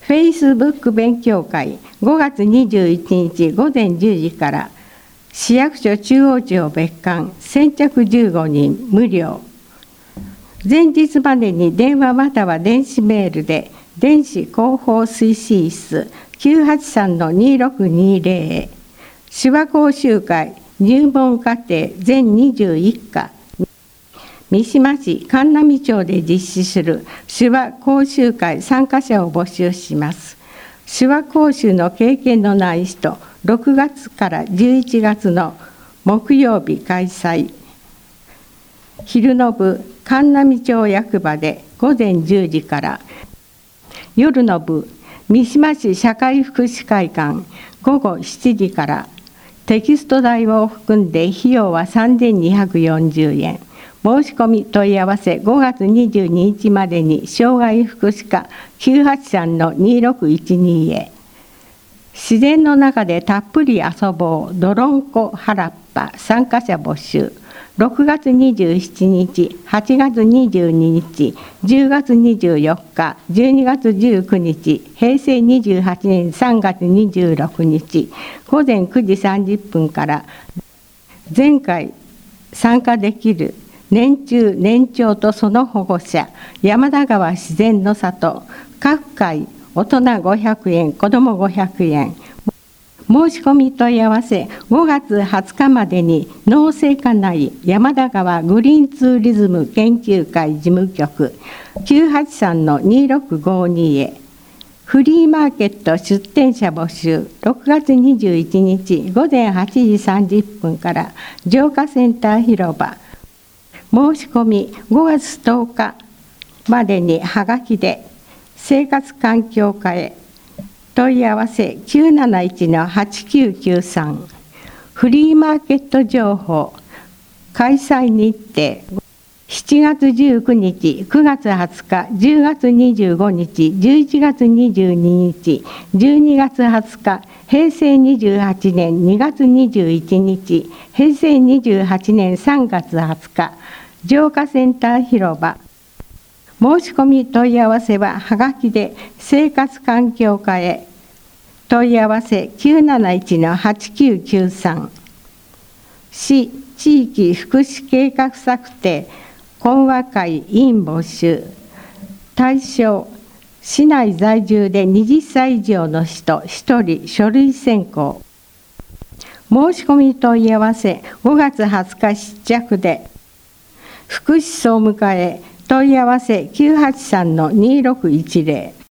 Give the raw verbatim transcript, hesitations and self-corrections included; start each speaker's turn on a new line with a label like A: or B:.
A: Facebook 勉強会ごがつにじゅういちにちごぜんじゅうじから市役所中央町別館先着じゅうごにん無料。前日までに電話または電子メールで電子広報推進室 きゅうはちさんのにろくにぜろ へ手話講習会入門課程全にじゅういっか三島市神南町で実施する手話講習会参加者を募集します。手話講習の経験のない人、ろくがつからじゅういちがつの木曜日開催。昼の部、神南町役場でごぜんじゅうじから、夜の部、三島市社会福祉会館ごごしちじから、テキスト代を含んで費用はさんぜんにひゃくよんじゅうえん。申し込み問い合わせごがつにじゅうににちまでに障害福祉課 きゅうはちさんのにろくいちに へ。自然の中でたっぷり遊ぼうどろんこ原っぱ参加者募集。ろくがつにじゅうしちにち、はちがつにじゅうににち、じゅうがつにじゅうよっか、じゅうにがつじゅうくにち、へいせいにじゅうはちねんさんがつにじゅうろくにち、ごぜんくじさんじゅっぷんから前回参加できる年中年長とその保護者、山田川自然の里、各回大人ごひゃくえん、子どもごひゃくえん。申し込み問い合わせごがつはつかまでに農政課内山田川グリーンツーリズム研究会事務局 きゅうはちさんのにろくごに へ。フリーマーケット出店者募集ろくがつにじゅういちにちごぜんはちじさんじゅっぷんから浄化センター広場。申し込みごがつとおかまでにはがきで生活環境課へ。問い合わせきゅうなないちのはちきゅうきゅうさん。フリーマーケット情報開催日程しちがつじゅうくにち、くがつはつか、じゅうがつにじゅうごにち、じゅういちがつにじゅうににち、じゅうにがつはつか、へいせいにじゅうはちねんにがつにじゅういちにち、へいせいにじゅうはちねんさんがつはつか、浄化センター広場。申し込み問い合わせははがきで生活環境課へ。問い合わせきゅうなないちのはちきゅうきゅうさん。市地域福祉計画策定懇話会委員募集。対象市内在住ではたち以上の人ひとり書類選考。申し込み問い合わせごがつはつか失着で福祉総務課へ。問い合わせきゅうはちさんのにろくいちぜろ。